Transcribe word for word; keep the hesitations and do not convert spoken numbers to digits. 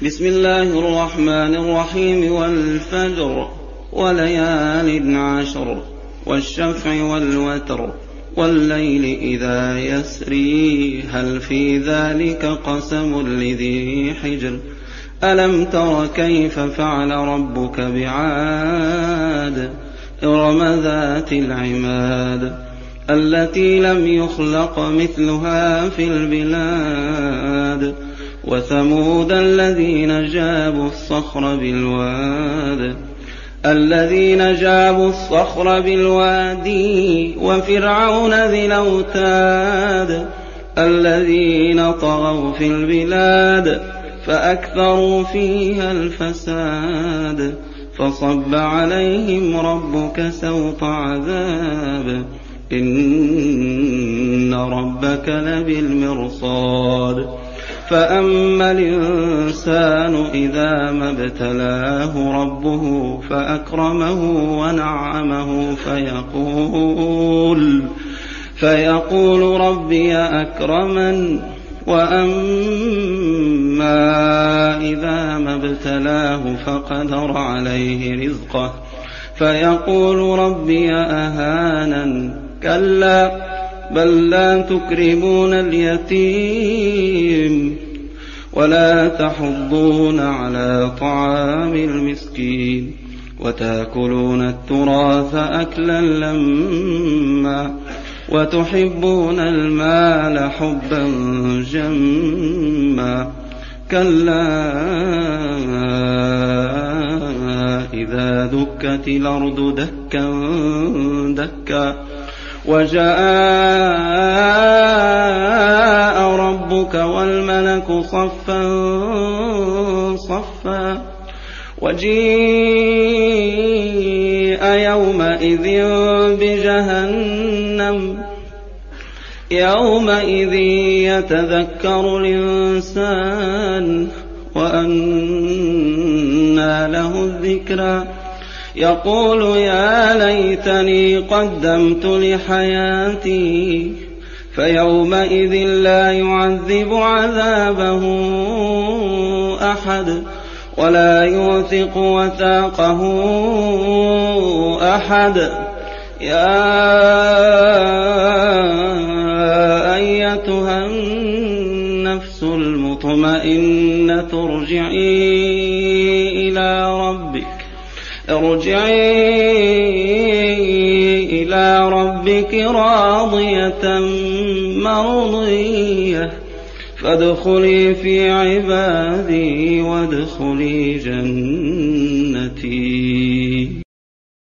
بسم الله الرحمن الرحيم والفجر وليال عشر والشفع والوتر والليل إذا يسري هل في ذلك قسم لذي حجر ألم تر كيف فعل ربك بعاد إرم ذات العماد التي لم يخلق مثلها في البلاد وثمود الذين جابوا الصخر بالواد الذين جابوا الصخر بالوادي وفرعون ذي الأوتاد الذين طغوا في البلاد فأكثروا فيها الفساد فصب عليهم ربك سوط عذاب إن ربك لبالمرصاد فأما الإنسان إذا ما ابتلاه ربه فأكرمه ونعمه فيقول فيقول ربي أكرمن وأما إذا ما ابتلاه فقدر عليه رزقه فيقول ربي أهانن كلا بل لا تكرمون اليتيم ولا تحضون على طعام المسكين وتأكلون التراث أكلا لما وتحبون المال حبا جما كلا إذا دكت الأرض دكا دكا وجاء ربك والملك صفا صفا وجيء يومئذ بجهنم يومئذ يتذكر الإنسان وأنى له الذكرى يقول يا ليتني قدمت لحياتي فيومئذ لا يعذب عذابه أحد ولا يوثق وثاقه أحد يا أيتها النفس المطمئنة ارجعي إلى ربك ارجعي إلى ربك راضية مرضية فادخلي في عبادي وادخلي جنتي.